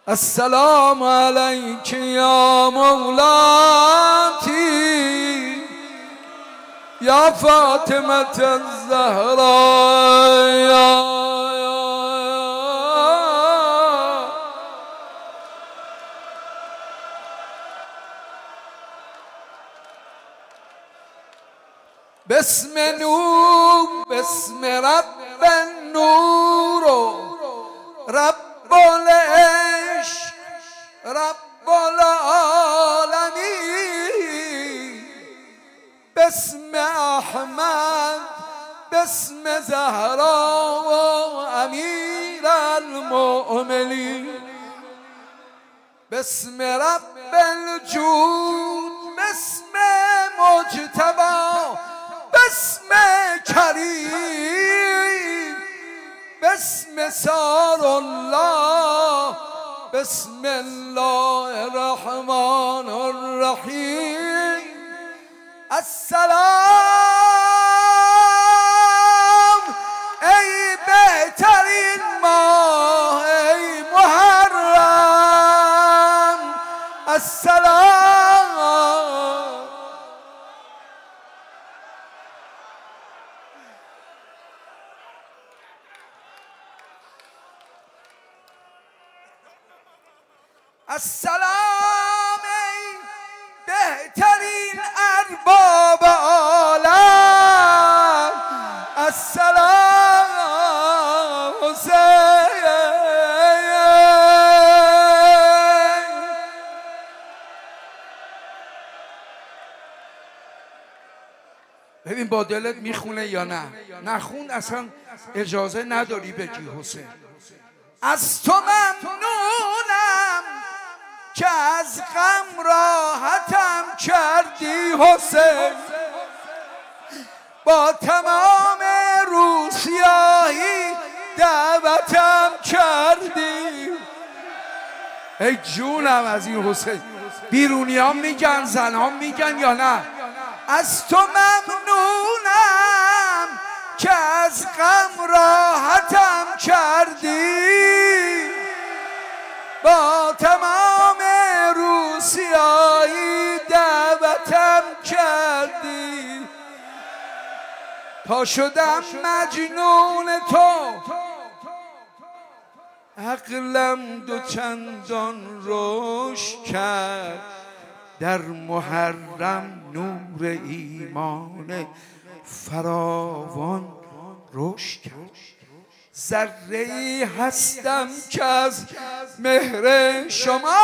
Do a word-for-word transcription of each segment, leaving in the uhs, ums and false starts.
السلام علیک یا مولاتی یا فاطمة الزهراء. بسم نور بسم رب النور رب العشق رب العالمین. بسم احمد بسم زهرا و امیر المؤمنین. بسم رب الجود بسم مجتبی بسم کریم بسم سار الله بسم الله الرحمن الرحیم. السلام ای بهترین ماه ای محرم. السلام السلام ای بهترین ارباب عالم. السلام حسین. ببین با دلت میخونه یا نه؟ نخون اصلا اجازه نداری بگی حسین. از تو ممنونم که از غم راحتم کردی حسین. با تمام روسیاهی دعوتم کردی. ای جونم از این حسین. بیرونی ها میگن زن ها میگن یا نه؟ از تو ممنونم که از غم راحتم کردی. با تمام روسیایی دعوتم کردی تا شدم مجنون تو. عقلم دو چندان رشد کرد در محرم نور ایمان فراوان رشد کرد. ذره‌ای هستم که از مهر شما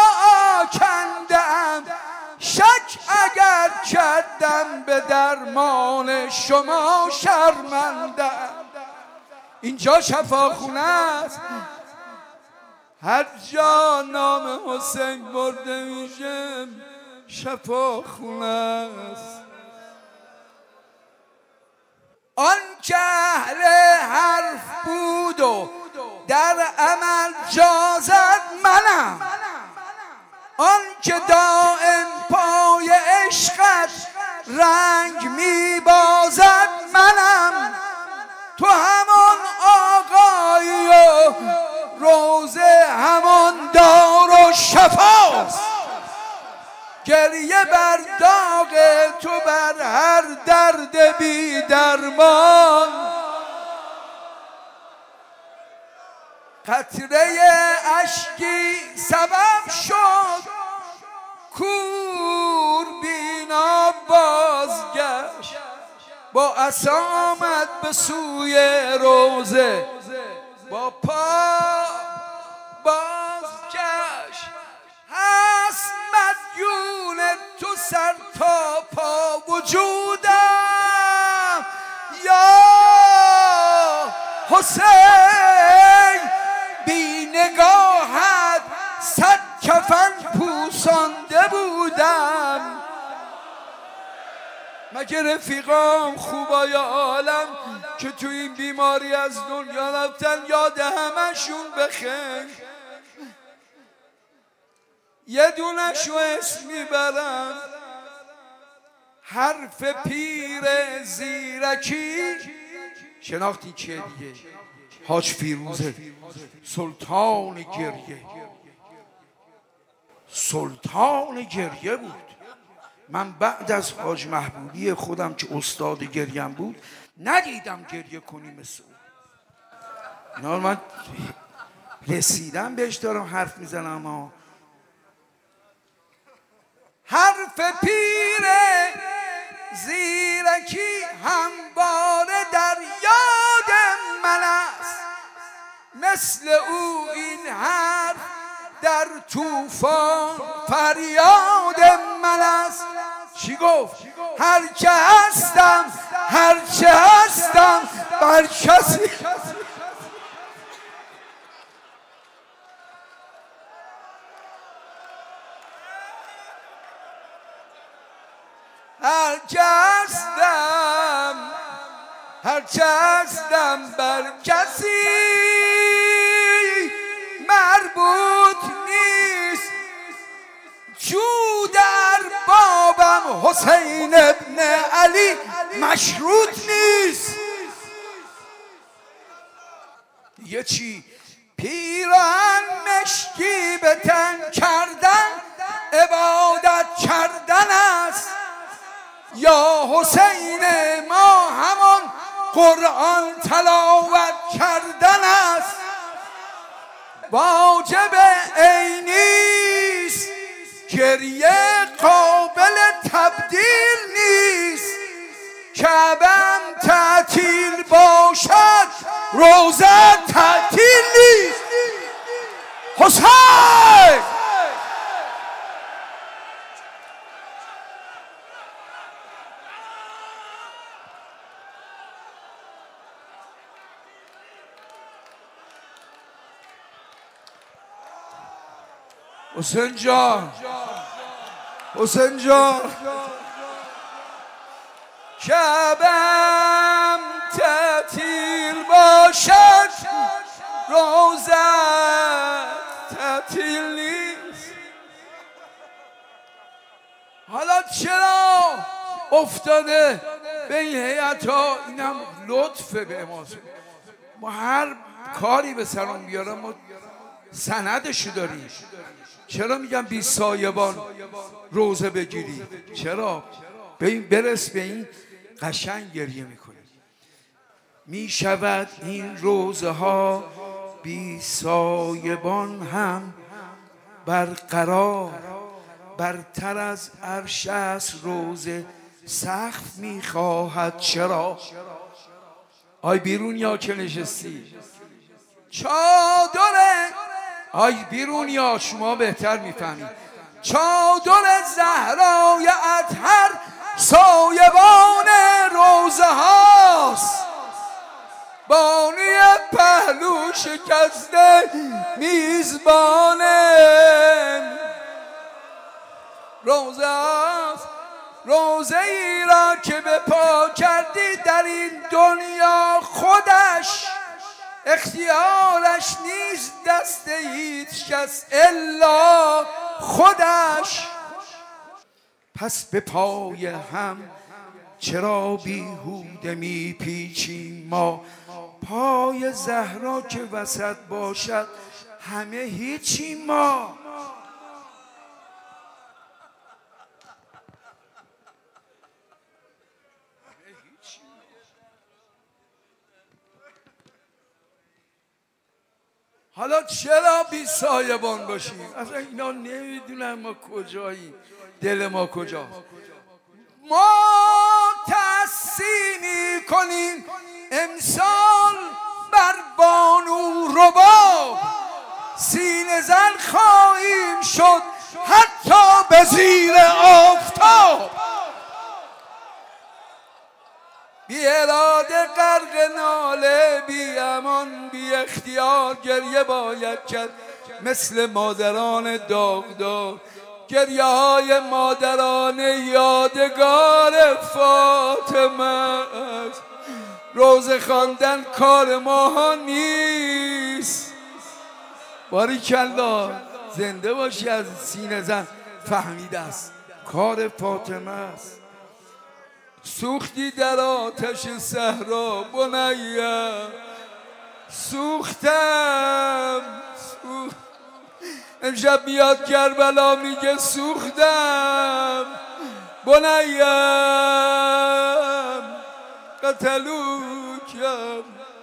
کندم. شک اگر کردم به درمان شما شرمندم. اینجا شفاخونه است. هر جا نام حسین برده میشه شفاخونه است. آن که اهل حرف بود و در عمل جازد منم. آن که دائم پای عشقت رنگ میبازد منم. تو همان آقایی و روزه همان دار و شفاست. گریه بر داغ تو بر هر درد بی درمان. قطره اشکی سبب شد کور بینا بازگشت. با عصا آمد به سوی روزه با پا بازگشت. هست مدیون تو سر تا پا وجودم یا حسین. بی نگاهت صد کفن پوسانده بودم. مگه رفیقام خوبای عالم که تو این بیماری از دنیا رفتن یاد همشون بخیر. یه دونشو اسم میبرم حرف پیر زیرکی. شناختی چیه دیگه؟ حاج فیروزه سلطان گریه. سلطان گریه بود. من بعد از حاج محبوبی خودم که استاد گریم بود ندیدم گریه کنی مثل او. من رسیدم بهش دارم حرف میزنم ها. حرف پیر زیرکی همواره در یاد من است، مثل او این حرف در طوفان فریاد من است. چی گفت؟ هر که هستم هر چه هستم بر کسی هر که هستم هر چه هستم بر کسی مربوط نیست. جو در بابم حسین ابن علی مشروط نیست. یه چی پیران مشکی به تن کردن عبادت کردن است، یا حسین ما همان قرآن تلاوت کردن است. واجب عینیست، گریه قابل تبدیل نیست. کعبم تعطیل باشد روزه تعطیل نیست. حسین حسین جان حسین جان کعبم تعطیل باشد روزه تعطیل نیست. حالا چرا افتاده به این هیئت ها؟ اینم لطفه به ما. ما هر کاری به سران بیارم ما سندشو داریم. چرا میگم بی سایبان روزه بگیری؟ چرا؟ به این برس به این قشنگ گریه میکنی. میشود این روزه ها بی سایبان هم برقرار، برتر از عرش است روزه سقف میخواهد. چرا؟ آی بیرون یا که نشستی چادره، آی بیرون یا شما بهتر میفهمید، چادر زهرای اطهر سایبان روزه هاست. بانی پهلو شکسته میزبان روزه هاست. روزه ای را که به پا کردی در این دنیا خودش اختیارش نیست دست هیچ کس الا خودش. پس به پای هم چرا بیهوده میپیچیم ما؟ پای زهرا که وسط باشد همه هیچیم ما. حالا چرا بی سایبان باشیم؟ اصلا اینا نمیدونن ما کجاییم، دل ما کجاست. ما تحسینی کنیم امسال بر بانو رباب، سینه زن خواهیم شد حتی به زیر آفتاب. بی اراده غرق ناله، بی امان بی اختیار گریه باید کرد مثل مادران داغدار. گریه های مادران یادگار فاطمه است. روزه خواندن کار ما نیست. باریکالله، زنده باشی. از سینه زن فهمیده است کار فاطمه است. سوختی در آتش صحرا بنیم، سوختم سوخت امشب میاد کربلا میگه سوختم بنیم قتلوکم،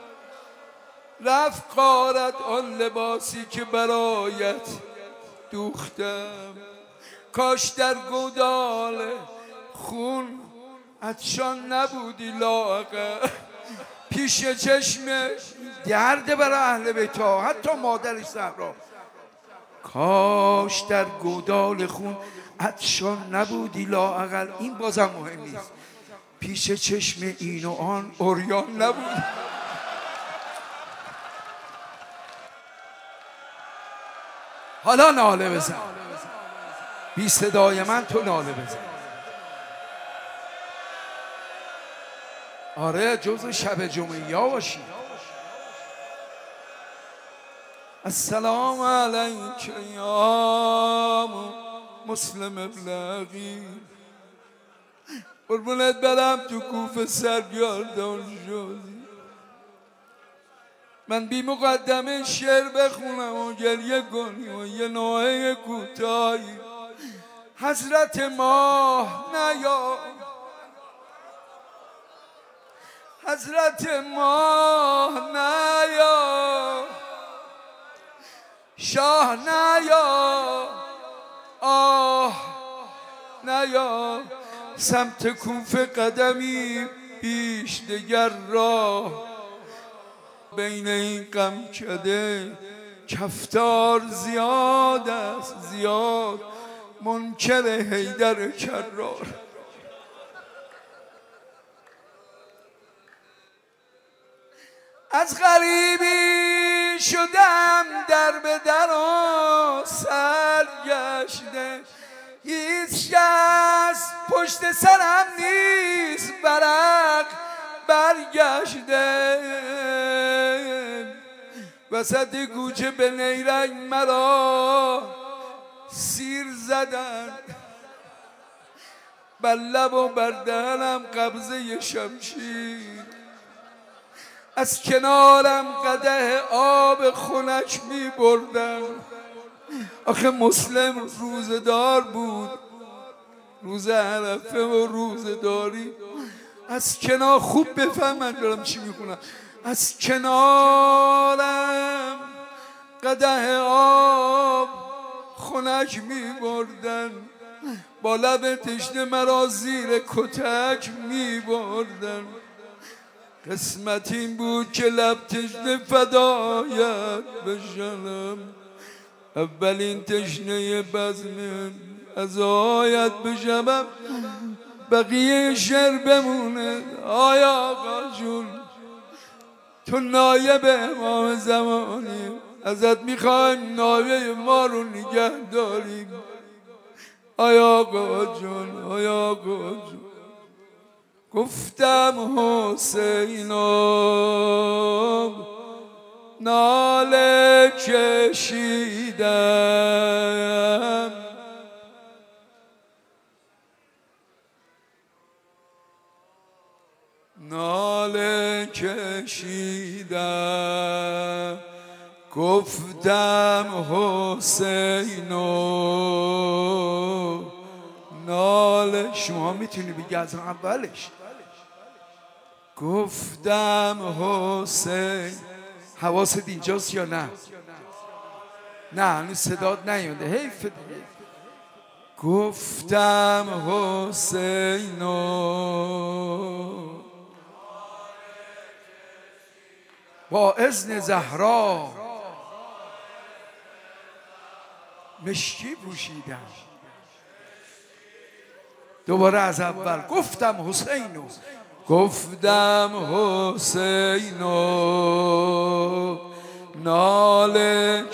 رفت غارت آن لباسی که برایت دوختم. کاش در گودال خون عطشان نبودی لاغر، پیش چشم درد برای اهل بیت ها، حتی مادرش زهرا. کاش در گودال خون عطشان نبودی لااقل، این بازم مهم نیست، پیش چشم این و آن عریان نبود. حالا ناله بزن، بی صدای من تو ناله بزن. آره جزو شب جمعه یا باشی. السلام علیک یا مسلم ابلغی، قربونت برم تو کوفه سرگردان شدی. من بی مقدمه شعر بخونم و گریه کنیم و یه نوحه کوتاهی. حضرت ماه نیا، حضرت ماه نیا، شاه نیا، آه نیا، سمت کوفه قدمی بیش دگر راه، بین این غم کده کفتار زیاد است زیاد، منکر حیدر کرار. از غریبی شدم در به در و سرگشته، هیچ کس پشت سرم نیست برق برگشته. وسط کوچه به نیرنگ مرا سیر زدن، بر لب و بر دهنم قبضه شمشیر، از کنارم قدح آب خنک می بردن. آخه مسلم روزدار بود، روز عرفه و روزداری. از کنار خوب بفهم من دارم چی میخونم. از کنارم قدح آب خنک می بردن، با لب تشنه مرا زیر کتک می بردن. قسمت این بود که لب تشنه فدایت بشنم، اولین تشنه بزم از آیت بشنم، بقیه شعر بمونه. آیا آقا جون تو نایب امام زمانی، ازت میخوایم نایب ما رو نگه داریم. آیا آقا جون، آیا آقا جون. گفتم حسینم ناله کشیدم، ناله کشیدم، گفتم حسینم ناله. شما میتونی بگی از اولش. گفتم حسین، حواست اینجاست یا نه؟ نه هنوز صدات نیومده، حیف. گفتم حسین با اذن زهرا مشکی پوشیدم. دوباره از اول. گفتم حسینو، گفتم حسینو ناله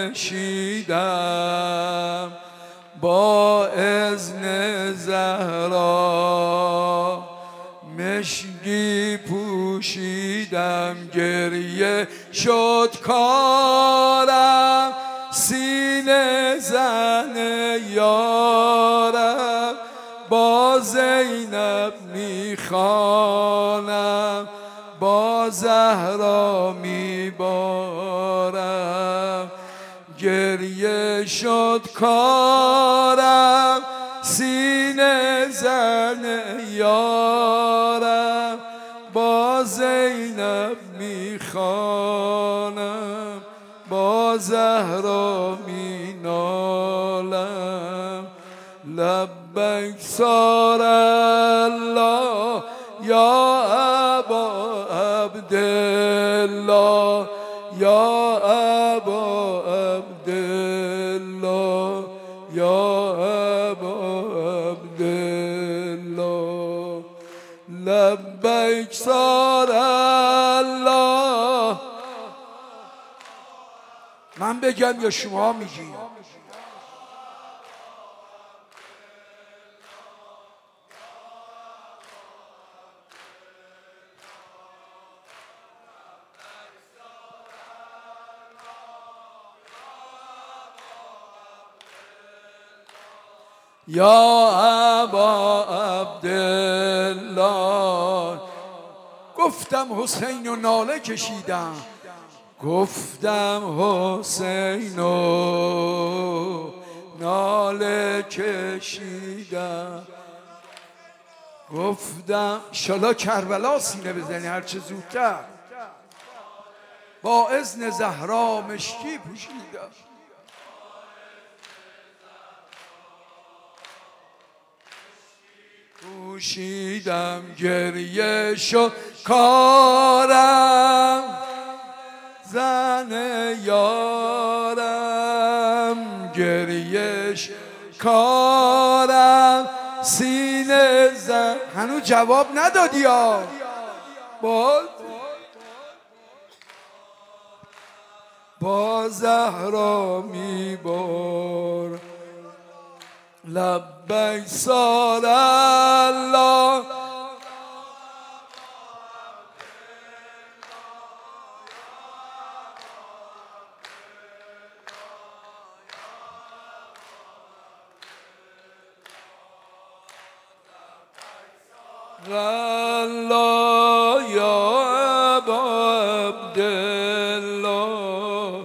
کشیدم، با اذن زهرا مشکی پوشیدم. گریه شد کارم، سینه زن یارم، با زینب میخوانم، با زهرا میبارم. گریه که شد کارم سینه زن یارم با زینب میخوانم با زهرا مینالم لبیک صار الله یا ابا عبدالله یا ابا عبدالله یا ابا عبدالله لبیک صار الله. من بگم یا شما میگی؟ یا ابا عبدالله. گفتم حسین و ناله کشیدم، گفتم حسین و ناله کشیدم، گفتم شالا کربلا سینه بزنی هرچه زودتر. با اذن زهرا مشکی پوشیدم، پوشیدم گریه شد کارم زن یارم گریش کارم سینه زن. هنوز جواب ندادی ها. باز با زهرا میبار لبیک صار الله. الله یا ابا عبدالله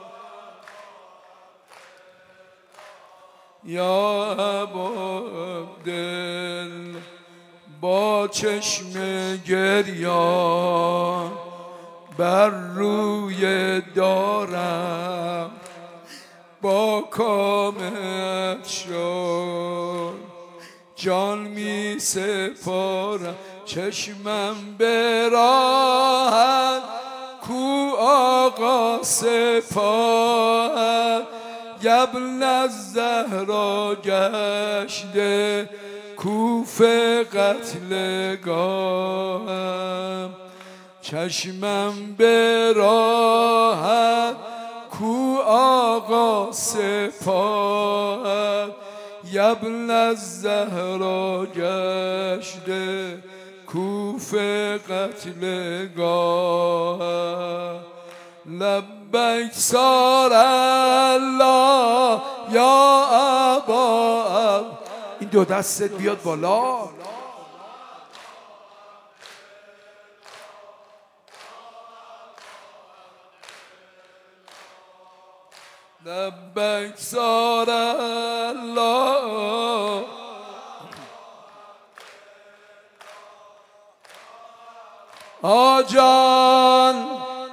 یا ابا عبدالله. با چشم گریان بر روی دارم با کامت شد جان می سپارم چشمم به راهت کو آقا سپاهت ابن الزهرا گشته کوفه قتلگاهم چشمم به راهت کو آقا سپاهت ابن الزهرا گشته کوفه قتلگاهم لبیک صار الله یا ابا. این دو دستت بیاد بالا. لبیک صار الله. آجان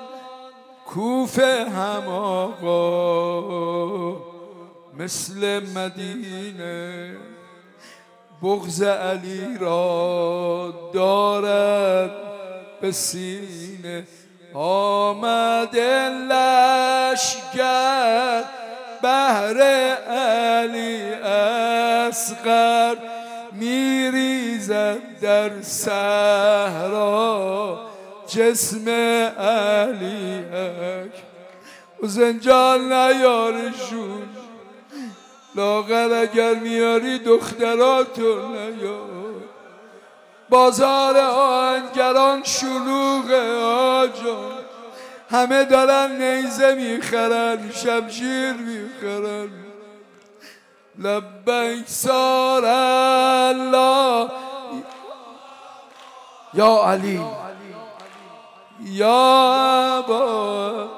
کوفه هم آقا مثل مدینه بغض علی را دارد به سینه آمده لشکر بهر علی اصغر میریزد در صحرا جسم علی اکبر. حسین جان نیارشون لاغر اگر میاری دختراتو نیار. بازار آهنگران شلوغه آجان همه دارن نیزه میخرن شمشیر میخرن. لبیک صار الله یا علی یا ابا